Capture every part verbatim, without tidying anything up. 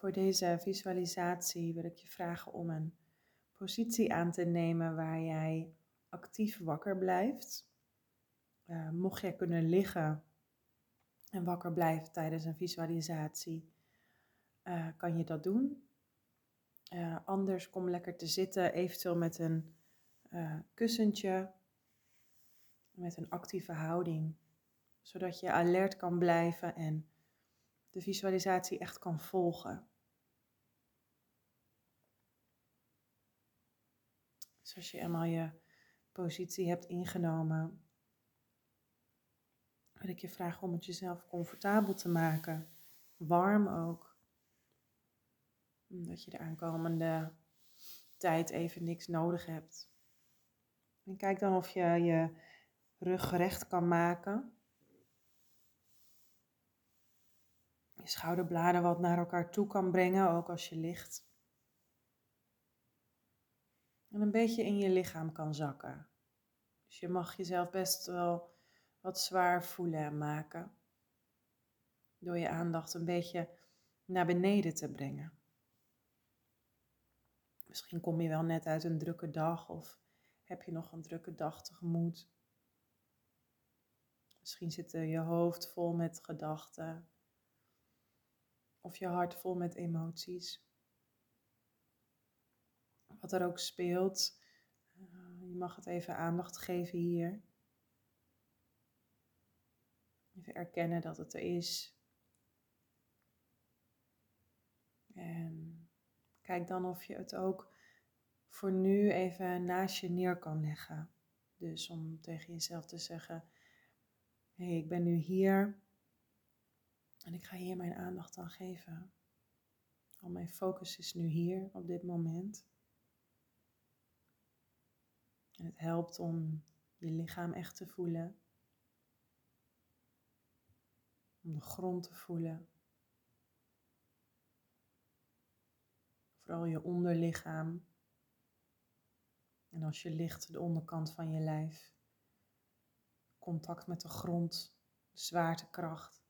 Voor deze visualisatie wil ik je vragen om een positie aan te nemen waar jij actief wakker blijft. Uh, mocht jij kunnen liggen en wakker blijven tijdens een visualisatie, uh, kan je dat doen. Uh, anders kom lekker te zitten, eventueel met een uh, kussentje, met een actieve houding, zodat je alert kan blijven en de visualisatie echt kan volgen. Dus als je eenmaal je positie hebt ingenomen, wil ik je vragen om het jezelf comfortabel te maken, warm ook. Dat je de aankomende tijd even niks nodig hebt. En kijk dan of je je rug recht kan maken. Je schouderbladen wat naar elkaar toe kan brengen, ook als je ligt. En een beetje in je lichaam kan zakken. Dus je mag jezelf best wel wat zwaar voelen en maken. Door je aandacht een beetje naar beneden te brengen. Misschien kom je wel net uit een drukke dag of heb je nog een drukke dag tegemoet. Misschien zit je hoofd vol met gedachten of je hart vol met emoties. Wat er ook speelt, je mag het even aandacht geven hier. Even erkennen dat het er is. En kijk dan of je het ook voor nu even naast je neer kan leggen. Dus om tegen jezelf te zeggen, hé, hey, ik ben nu hier en ik ga hier mijn aandacht aan geven. Al mijn focus is nu hier op dit moment. En het helpt om je lichaam echt te voelen. Om de grond te voelen. Vooral je onderlichaam. En als je ligt, de onderkant van je lijf. Contact met de grond, de zwaartekracht.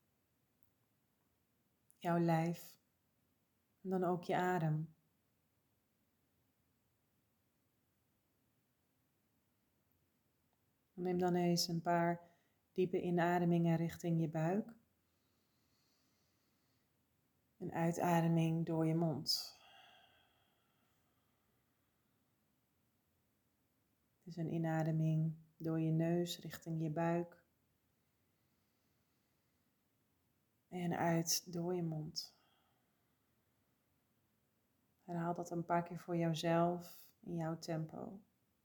Jouw lijf. En dan ook je adem. Neem dan eens een paar diepe inademingen richting je buik. Een uitademing door je mond. Dus een inademing door je neus richting je buik. En uit door je mond. Herhaal dat een paar keer voor jouzelf in jouw tempo.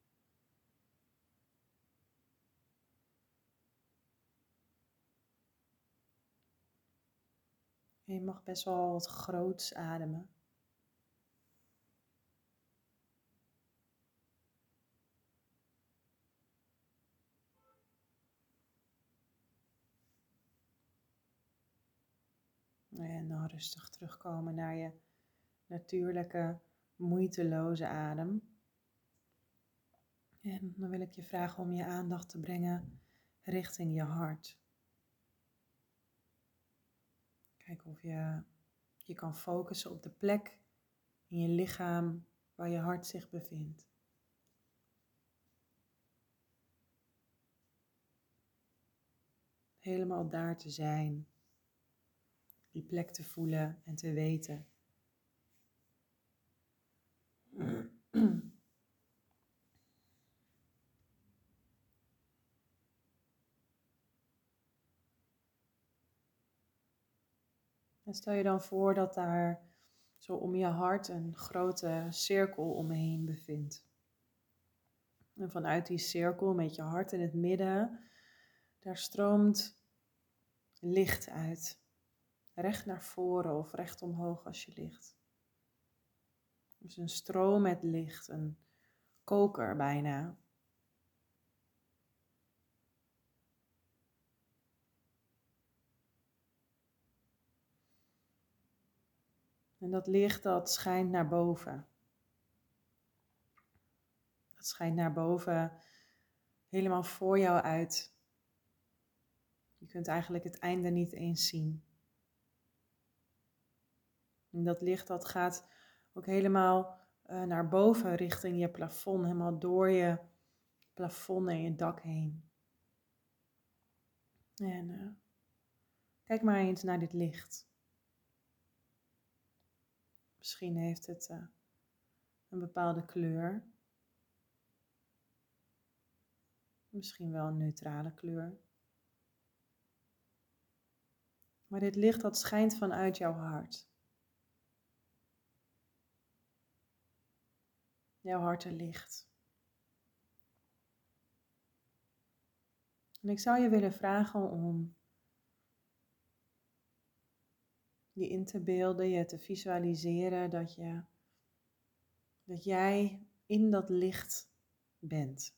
En je mag best wel wat groots ademen. En dan rustig terugkomen naar je natuurlijke, moeiteloze adem. En dan wil ik je vragen om je aandacht te brengen richting je hart. Kijk of je je kan focussen op de plek in je lichaam waar je hart zich bevindt. Helemaal daar te zijn. Die plek te voelen en te weten. En stel je dan voor dat daar zo om je hart een grote cirkel omheen bevindt. En vanuit die cirkel met je hart in het midden, daar stroomt licht uit. Recht naar voren of recht omhoog als je ligt. Dus een stroom met licht, een koker bijna. En dat licht dat schijnt naar boven. Dat schijnt naar boven helemaal voor jou uit. Je kunt eigenlijk het einde niet eens zien. En dat licht dat gaat ook helemaal uh, naar boven richting je plafond, helemaal door je plafond en je dak heen. En uh, kijk maar eens naar dit licht. Misschien heeft het uh, een bepaalde kleur. Misschien wel een neutrale kleur. Maar dit licht dat schijnt vanuit jouw hart. Jouw hartenlicht. En ik zou je willen vragen om je in te beelden, je te visualiseren dat, je, dat jij in dat licht bent.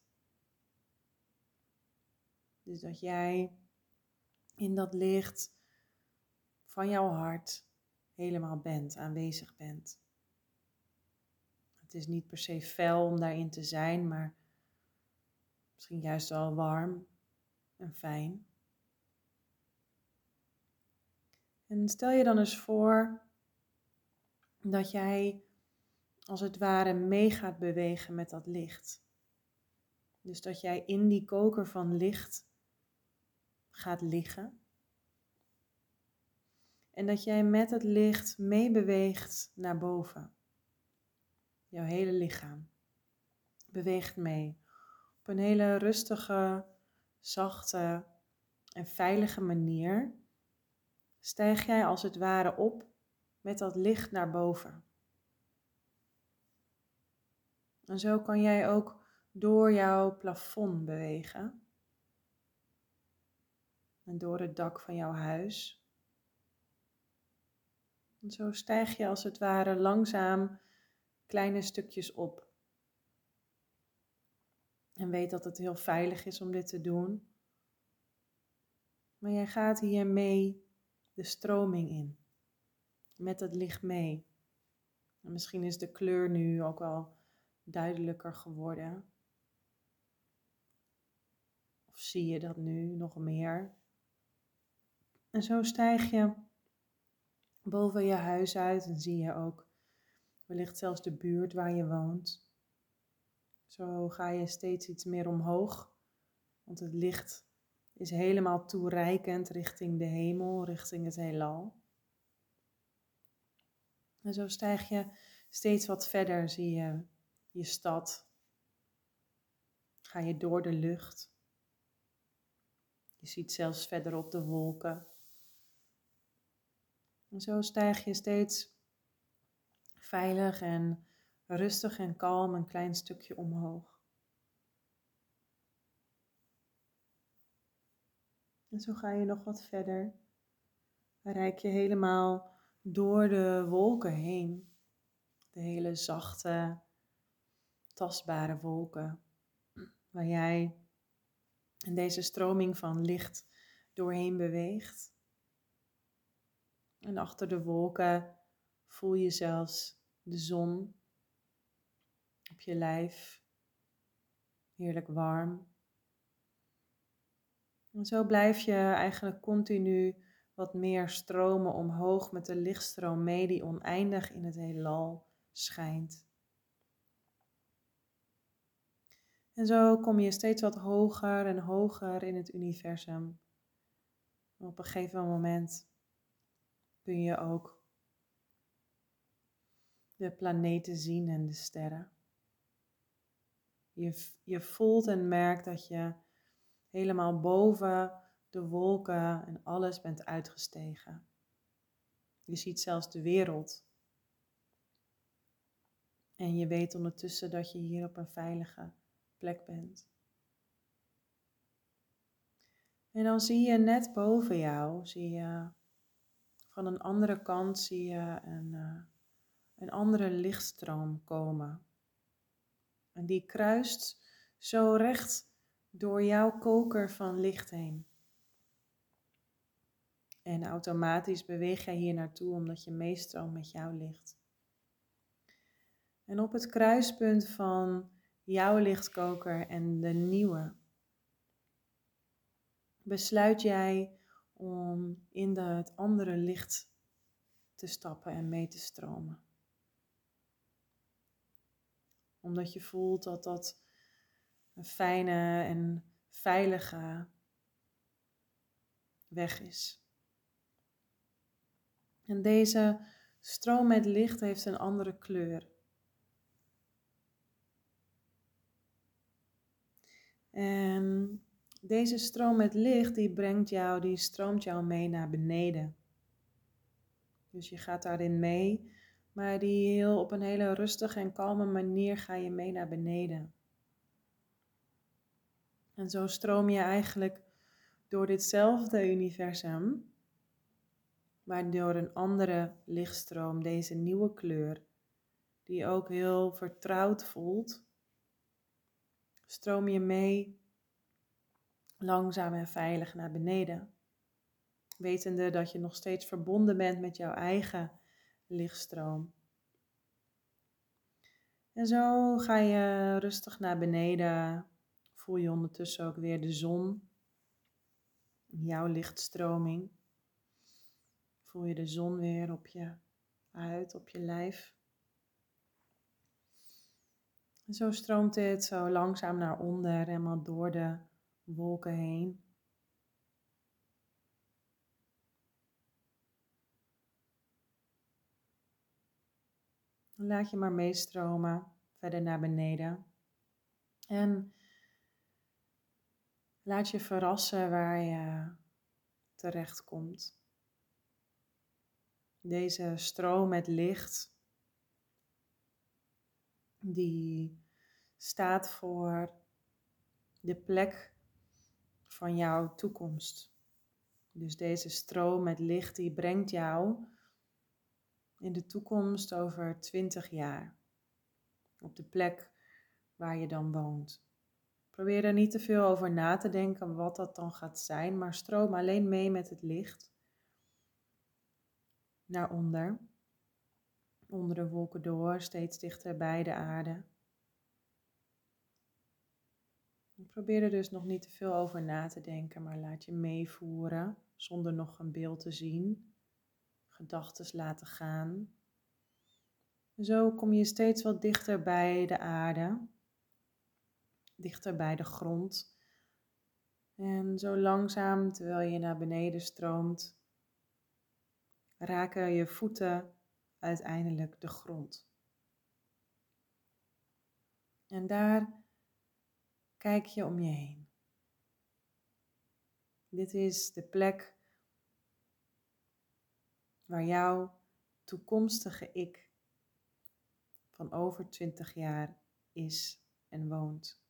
Dus dat jij in dat licht van jouw hart helemaal bent, aanwezig bent. Het is niet per se fel om daarin te zijn, maar misschien juist wel warm en fijn. En stel je dan eens voor dat jij als het ware mee gaat bewegen met dat licht. Dus dat jij in die koker van licht gaat liggen. En dat jij met het licht meebeweegt naar boven. Jouw hele lichaam beweegt mee. Op een hele rustige, zachte en veilige manier stijg jij als het ware op met dat licht naar boven. En zo kan jij ook door jouw plafond bewegen. En door het dak van jouw huis. En zo stijg je als het ware langzaam kleine stukjes op. En weet dat het heel veilig is om dit te doen. Maar jij gaat hier mee de stroming in. Met het licht mee. En misschien is de kleur nu ook wel duidelijker geworden. Of zie je dat nu nog meer? En zo stijg je boven je huis uit en zie je ook wellicht zelfs de buurt waar je woont. Zo ga je steeds iets meer omhoog, want het licht is helemaal toereikend richting de hemel, richting het heelal. En zo stijg je steeds wat verder, zie je je stad. Ga je door de lucht. Je ziet zelfs verderop de wolken. En zo stijg je steeds veilig en rustig en kalm een klein stukje omhoog. En zo ga je nog wat verder. Dan reik je helemaal door de wolken heen. De hele zachte, tastbare wolken. Waar jij in deze stroming van licht doorheen beweegt. En achter de wolken voel je zelfs de zon op je lijf. Heerlijk warm. En zo blijf je eigenlijk continu wat meer stromen omhoog met de lichtstroom mee die oneindig in het heelal schijnt. En zo kom je steeds wat hoger en hoger in het universum. En op een gegeven moment kun je ook de planeten zien en de sterren. Je, je voelt en merkt dat je helemaal boven de wolken en alles bent uitgestegen. Je ziet zelfs de wereld. En je weet ondertussen dat je hier op een veilige plek bent. En dan zie je net boven jou, zie je van een andere kant zie je een, uh, een andere lichtstroom komen. En die kruist zo recht door jouw koker van licht heen. En automatisch beweeg jij hier naartoe omdat je meestroomt met jouw licht. En op het kruispunt van jouw lichtkoker en de nieuwe besluit jij om in de, het andere licht te stappen en mee te stromen. Omdat je voelt dat dat een fijne en veilige weg is. En deze stroom met licht heeft een andere kleur. En deze stroom met licht die brengt jou, die stroomt jou mee naar beneden. Dus je gaat daarin mee, maar die heel, op een hele rustige en kalme manier ga je mee naar beneden. En zo stroom je eigenlijk door ditzelfde universum, maar door een andere lichtstroom, deze nieuwe kleur, die ook heel vertrouwd voelt, stroom je mee langzaam en veilig naar beneden. Wetende dat je nog steeds verbonden bent met jouw eigen lichtstroom. En zo ga je rustig naar beneden. Voel je ondertussen ook weer de zon. Jouw lichtstroming. Voel je de zon weer op je huid, op je lijf. En zo stroomt dit zo langzaam naar onder, helemaal door de wolken heen. Laat je maar meestromen, verder naar beneden. En laat je verrassen waar je terecht komt. Deze stroom met licht, die staat voor de plek van jouw toekomst. Dus deze stroom met licht, die brengt jou in de toekomst over twintig jaar. Op de plek waar je dan woont. Probeer er niet te veel over na te denken wat dat dan gaat zijn, maar stroom alleen mee met het licht. Naar onder. Onder de wolken door, steeds dichter bij de aarde. Probeer er dus nog niet te veel over na te denken, maar laat je meevoeren zonder nog een beeld te zien. Gedachtes laten gaan. Zo kom je steeds wat dichter bij de aarde, dichter bij de grond. En zo langzaam, terwijl je naar beneden stroomt, raken je voeten uiteindelijk de grond. En daar kijk je om je heen. Dit is de plek waar jouw toekomstige ik van over twintig jaar is en woont.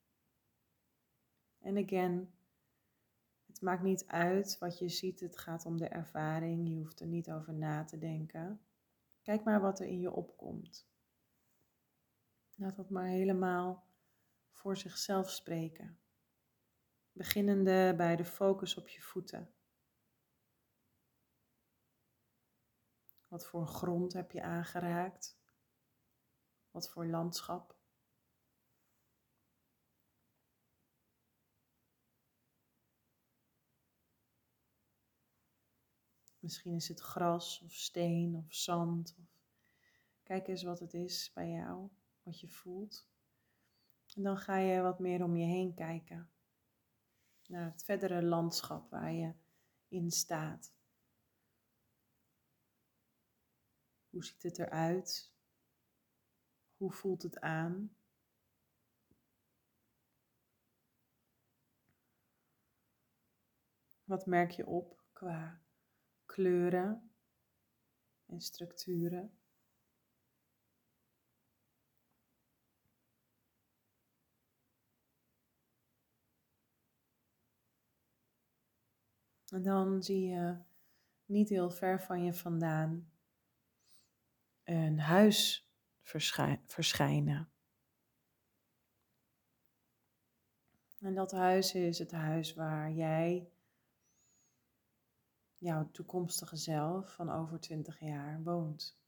En again, het maakt niet uit wat je ziet, het gaat om de ervaring, je hoeft er niet over na te denken. Kijk maar wat er in je opkomt. Laat dat maar helemaal voor zichzelf spreken. Beginnende bij de focus op je voeten. Wat voor grond heb je aangeraakt? Wat voor landschap? Misschien is het gras of steen of zand. Of... Kijk eens wat het is bij jou, wat je voelt. En dan ga je wat meer om je heen kijken. Naar het verdere landschap waar je in staat. Hoe ziet het eruit? Hoe voelt het aan? Wat merk je op qua kleuren en structuren? En dan zie je niet heel ver van je vandaan een huis verschij- verschijnen. En dat huis is het huis waar jij, jouw toekomstige zelf van over twintig jaar, woont.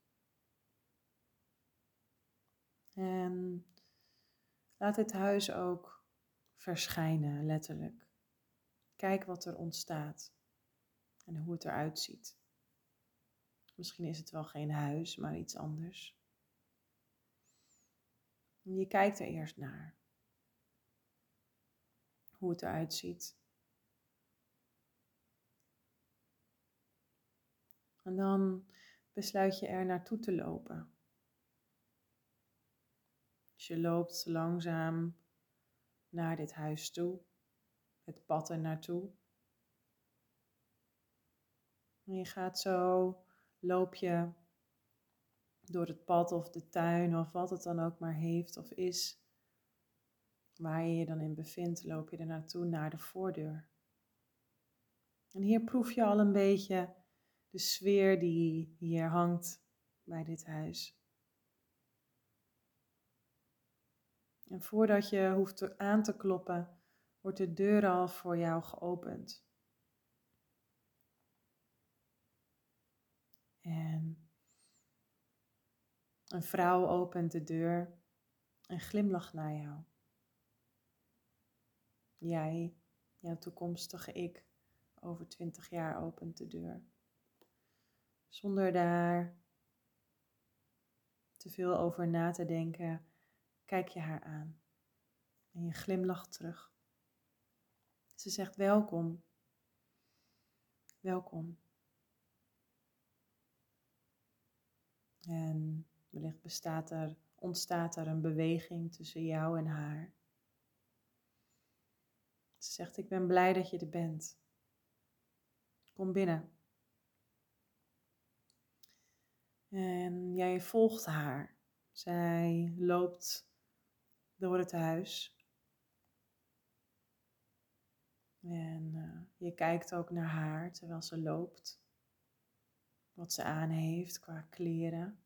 En laat dit huis ook verschijnen, letterlijk. Kijk wat er ontstaat en hoe het eruit ziet. Misschien is het wel geen huis, maar iets anders. En je kijkt er eerst naar. Hoe het eruit ziet. En dan besluit je er naartoe te lopen. Dus je loopt langzaam naar dit huis toe. Het pad er naartoe. En je gaat zo, loop je door het pad of de tuin of wat het dan ook maar heeft of is. Waar je je dan in bevindt, loop je er naartoe naar de voordeur. En hier proef je al een beetje de sfeer die hier hangt bij dit huis. En voordat je hoeft aan te kloppen, wordt de deur al voor jou geopend. En een vrouw opent de deur en glimlacht naar jou. Jij, jouw toekomstige ik, over twintig jaar opent de deur. Zonder daar te veel over na te denken, kijk je haar aan. En je glimlacht terug. Ze zegt welkom. Welkom. En wellicht bestaat er, ontstaat er een beweging tussen jou en haar. Ze zegt, ik ben blij dat je er bent. Kom binnen. En jij volgt haar. Zij loopt door het huis. En uh, je kijkt ook naar haar terwijl ze loopt. Wat ze aan heeft qua kleren.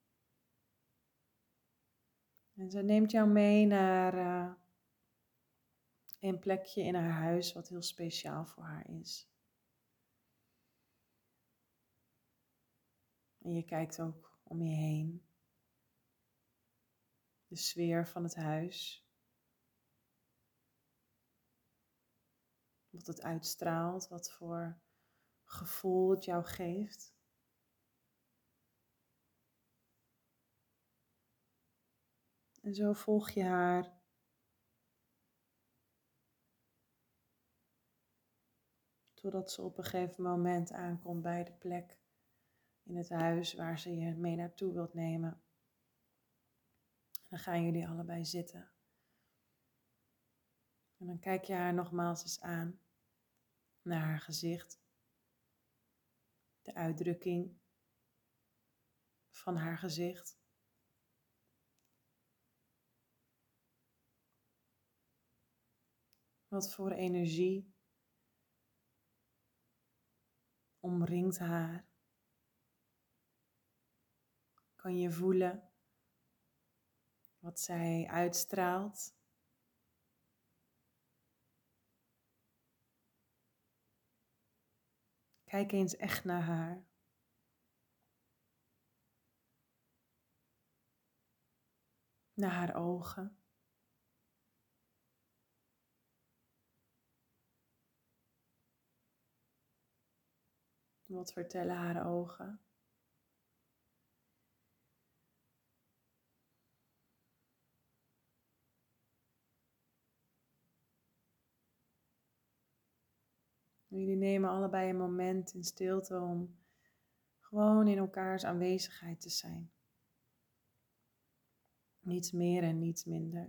En ze neemt jou mee naar uh, een plekje in haar huis wat heel speciaal voor haar is. En je kijkt ook om je heen. De sfeer van het huis. Wat het uitstraalt, wat voor gevoel het jou geeft. En zo volg je haar. Totdat ze op een gegeven moment aankomt bij de plek in het huis waar ze je mee naartoe wilt nemen. En dan gaan jullie allebei zitten. En dan kijk je haar nogmaals eens aan. Naar haar gezicht. De uitdrukking van haar gezicht. Wat voor energie omringt haar. Kan je voelen wat zij uitstraalt. Kijk eens echt naar haar. Naar haar ogen. Wat vertellen haar ogen? Jullie nemen allebei een moment in stilte om gewoon in elkaars aanwezigheid te zijn. Niets meer en niets minder.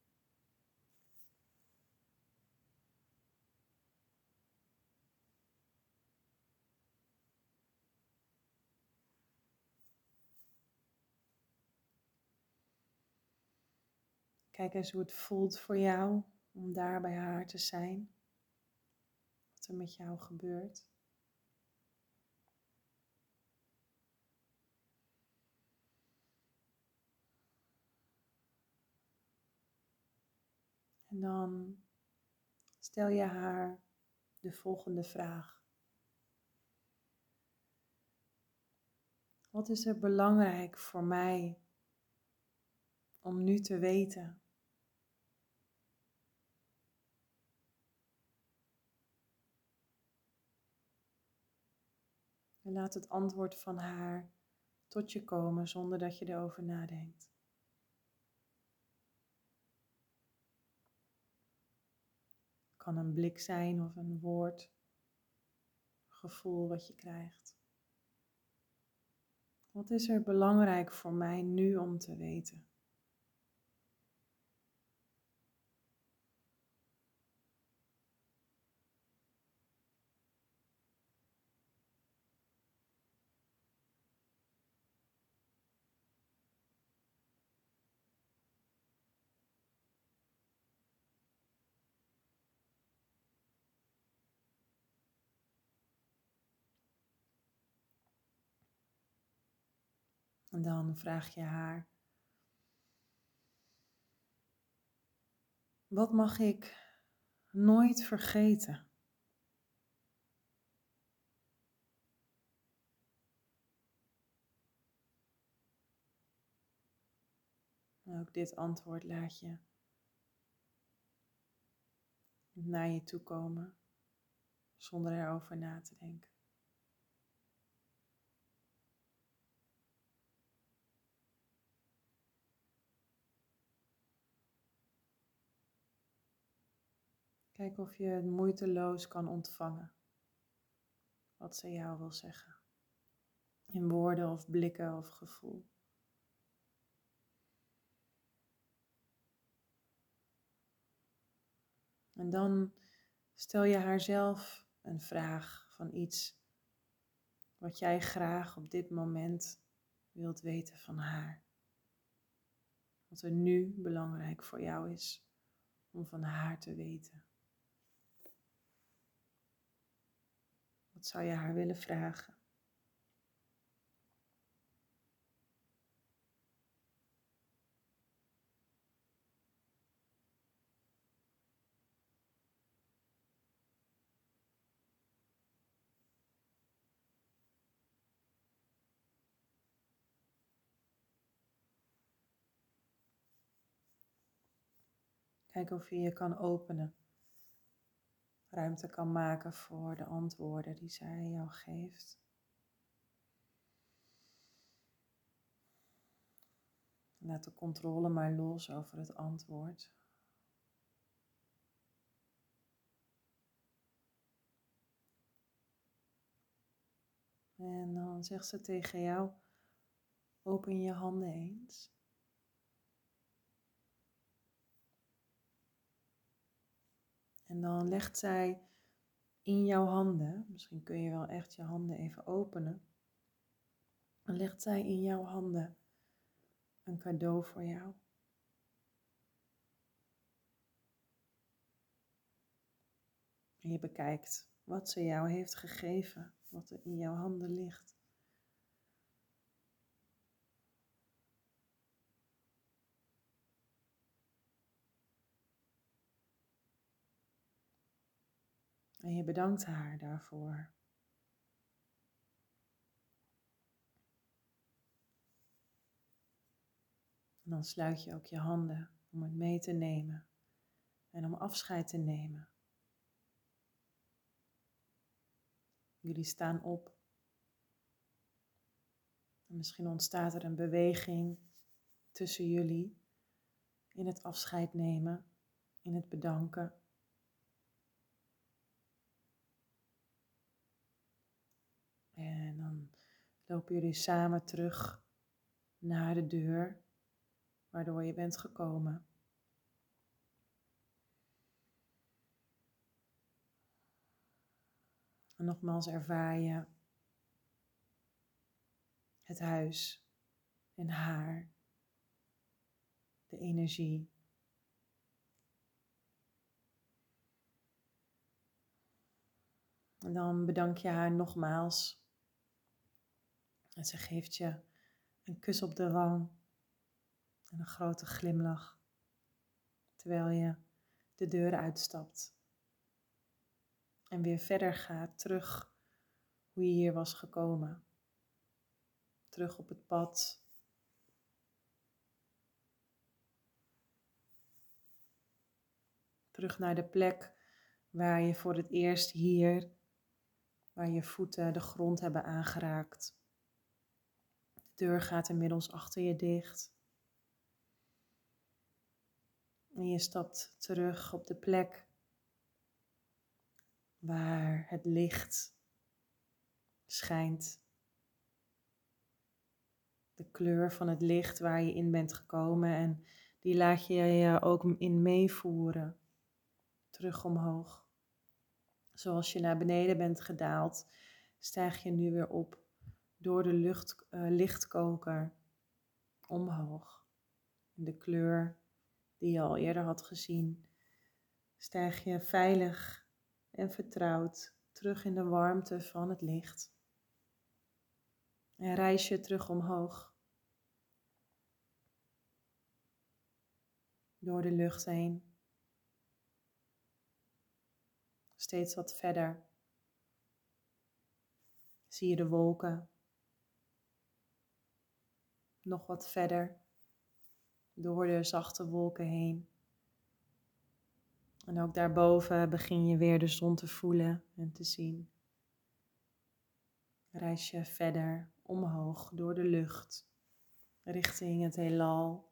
Kijk eens hoe het voelt voor jou om daar bij haar te zijn. Wat er met jou gebeurt. En dan stel je haar de volgende vraag. Wat is er belangrijk voor mij om nu te weten? En laat het antwoord van haar tot je komen zonder dat je erover nadenkt. Het kan een blik zijn of een woord, gevoel wat je krijgt. Wat is er belangrijk voor mij nu om te weten? En dan vraag je haar: wat mag ik nooit vergeten? En ook dit antwoord laat je naar je toe komen, zonder erover na te denken. Kijk of je het moeiteloos kan ontvangen, wat ze jou wil zeggen. In woorden of blikken of gevoel. En dan stel je haar zelf een vraag van iets wat jij graag op dit moment wilt weten van haar. Wat er nu belangrijk voor jou is om van haar te weten. Wat zou je haar willen vragen? Kijk of je je kan openen. Ruimte kan maken voor de antwoorden die zij jou geeft. Laat de controle maar los over het antwoord. En dan zegt ze tegen jou: open je handen eens. En dan legt zij in jouw handen, misschien kun je wel echt je handen even openen. Dan legt zij in jouw handen een cadeau voor jou. En je bekijkt wat ze jou heeft gegeven, wat er in jouw handen ligt. En je bedankt haar daarvoor. En dan sluit je ook je handen om het mee te nemen en om afscheid te nemen. Jullie staan op. En misschien ontstaat er een beweging tussen jullie in het afscheid nemen, in het bedanken. En dan lopen jullie samen terug naar de deur waardoor je bent gekomen. En nogmaals ervaar je het huis en haar, de energie. En dan bedank je haar nogmaals. En ze geeft je een kus op de wang en een grote glimlach, terwijl je de deur uitstapt. En weer verder gaat terug hoe je hier was gekomen. Terug op het pad. Terug naar de plek waar je voor het eerst hier waar je voeten de grond hebben aangeraakt. De deur gaat inmiddels achter je dicht. En je stapt terug op de plek waar het licht schijnt. De kleur van het licht waar je in bent gekomen en die laat je je ook in meevoeren. Terug omhoog. Zoals je naar beneden bent gedaald, stijg je nu weer op door de lucht, uh, lichtkoker omhoog. In de kleur die je al eerder had gezien, stijg je veilig en vertrouwd terug in de warmte van het licht. En reis je terug omhoog. Door de lucht heen. Steeds wat verder. Zie je de wolken. Nog wat verder. Door de zachte wolken heen. En ook daarboven begin je weer de zon te voelen en te zien. Reis je verder omhoog door de lucht. Richting het heelal.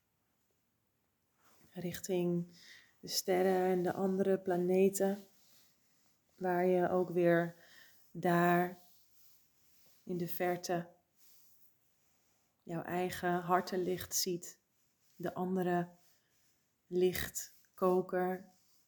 Richting de sterren en de andere planeten. Waar je ook weer daar in de verte jouw eigen hartenlicht ziet. De andere lichtkoker.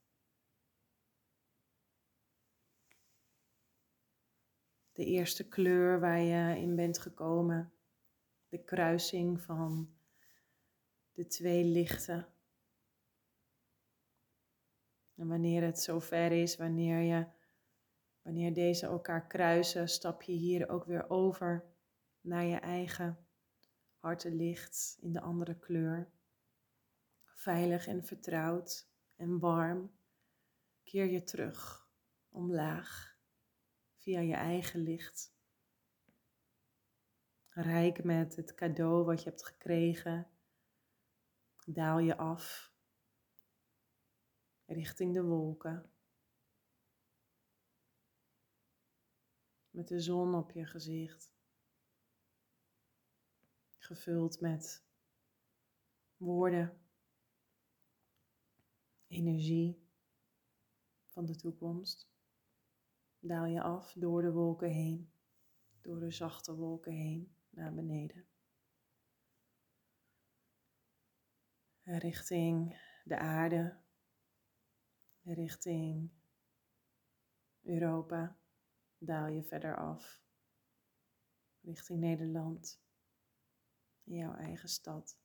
De eerste kleur waar je in bent gekomen. De kruising van de twee lichten. En wanneer het zover is, wanneer, je, wanneer deze elkaar kruisen, stap je hier ook weer over naar je eigen hartenlicht in de andere kleur. Veilig en vertrouwd en warm keer je terug, omlaag, via je eigen licht. Rijk met het cadeau wat je hebt gekregen, daal je af richting de wolken. Met de zon op je gezicht. Gevuld met woorden, energie van de toekomst. Daal je af door de wolken heen, door de zachte wolken heen naar beneden. Richting de aarde, richting Europa, daal je verder af. Richting Nederland, in jouw eigen stad.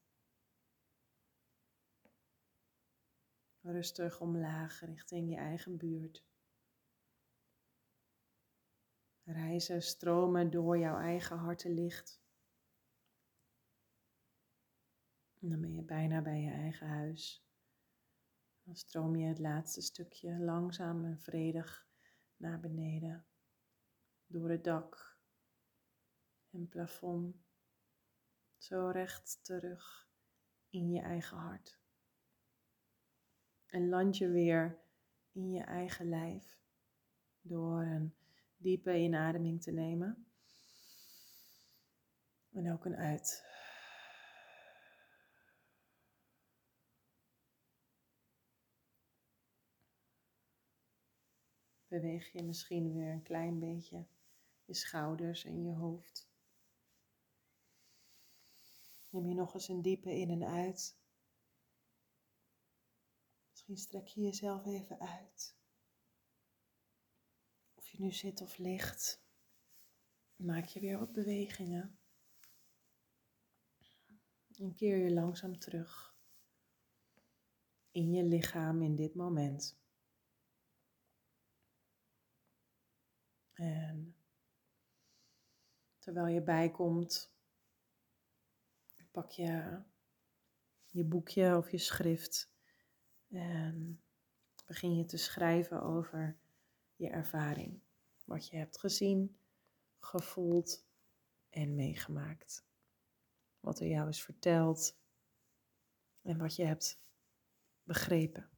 Rustig omlaag richting je eigen buurt. Reizen, stromen door jouw eigen hartenlicht. En dan ben je bijna bij je eigen huis. Dan stroom je het laatste stukje langzaam en vredig naar beneden. Door het dak en plafond. Zo recht terug in je eigen hart. En land je weer in je eigen lijf. Door een diepe inademing te nemen. En ook een uit. Beweeg je misschien weer een klein beetje je schouders en je hoofd. Neem je nog eens een diepe in en uit. Misschien strek je jezelf even uit. Of je nu zit of ligt, maak je weer wat bewegingen. En keer je langzaam terug in je lichaam in dit moment. En terwijl je bijkomt, pak je je boekje of je schrift en begin je te schrijven over je ervaring. Wat je hebt gezien, gevoeld en meegemaakt. Wat er jou is verteld en wat je hebt begrepen.